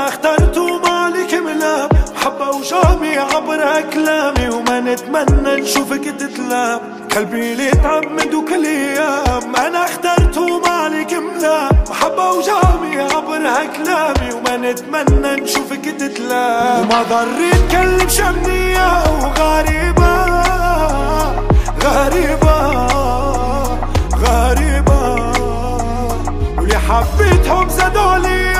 اخترت ومالك ملام، محبة وشامي عبر كلامي، وما نتمنى نشوفك تتلام. قلبي اللي تعمد وكل ايام، انا اخترت ومالك ملام، محبة وجامي عبر كلامي، وما نتمنى نشوفك تتلام. وما ضر نكلم شمنية وغريبة غريبة غريبة، واللي حبيتهم زادوا لي